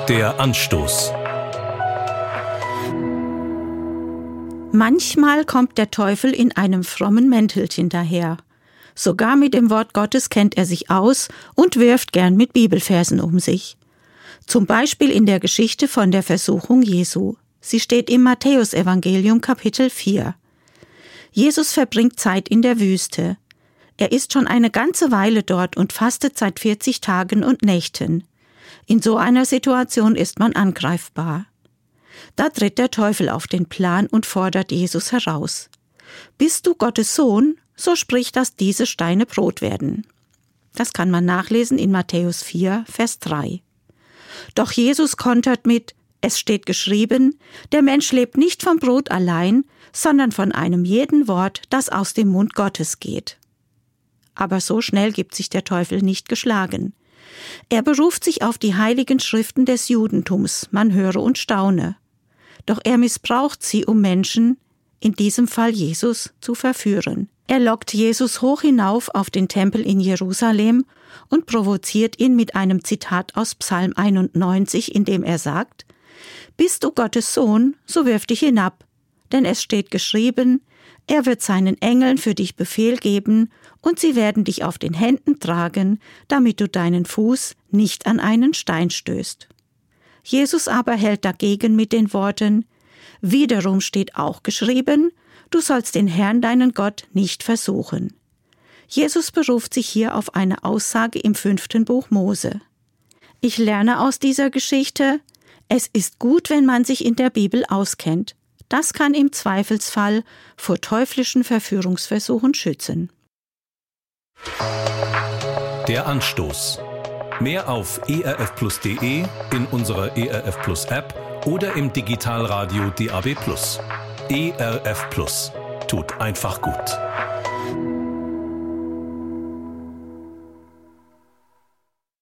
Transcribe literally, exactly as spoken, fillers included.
Der Anstoß. Manchmal kommt der Teufel in einem frommen Mäntelchen daher. Sogar mit dem Wort Gottes kennt er sich aus und wirft gern mit Bibelversen um sich. Zum Beispiel in der Geschichte von der Versuchung Jesu. Sie steht im Matthäusevangelium Kapitel vier. Jesus verbringt Zeit in der Wüste. Er ist schon eine ganze Weile dort und fastet seit vierzig Tagen und Nächten. In so einer Situation ist man angreifbar. Da tritt der Teufel auf den Plan und fordert Jesus heraus. Bist du Gottes Sohn, so sprich, dass diese Steine Brot werden. Das kann man nachlesen in Matthäus vier, Vers drei. Doch Jesus kontert mit: Es steht geschrieben, der Mensch lebt nicht vom Brot allein, sondern von einem jeden Wort, das aus dem Mund Gottes geht. Aber so schnell gibt sich der Teufel nicht geschlagen. Er beruft sich auf die heiligen Schriften des Judentums, man höre und staune. Doch er missbraucht sie, um Menschen, in diesem Fall Jesus, zu verführen. Er lockt Jesus hoch hinauf auf den Tempel in Jerusalem und provoziert ihn mit einem Zitat aus Psalm einundneunzig, in dem er sagt: Bist du Gottes Sohn, so wirf dich hinab, denn es steht geschrieben, er wird seinen Engeln für dich Befehl geben, und sie werden dich auf den Händen tragen, damit du deinen Fuß nicht an einen Stein stößt. Jesus aber hält dagegen mit den Worten: Wiederum steht auch geschrieben, du sollst den Herrn, deinen Gott, nicht versuchen. Jesus beruft sich hier auf eine Aussage im fünften Buch Mose. Ich lerne aus dieser Geschichte: Es ist gut, wenn man sich in der Bibel auskennt. Das kann im Zweifelsfall vor teuflischen Verführungsversuchen schützen. Der Anstoß. Mehr auf e r f plus punkt de, in unserer E R F Plus App oder im Digitalradio D A B Plus. E R F Plus. Tut einfach gut.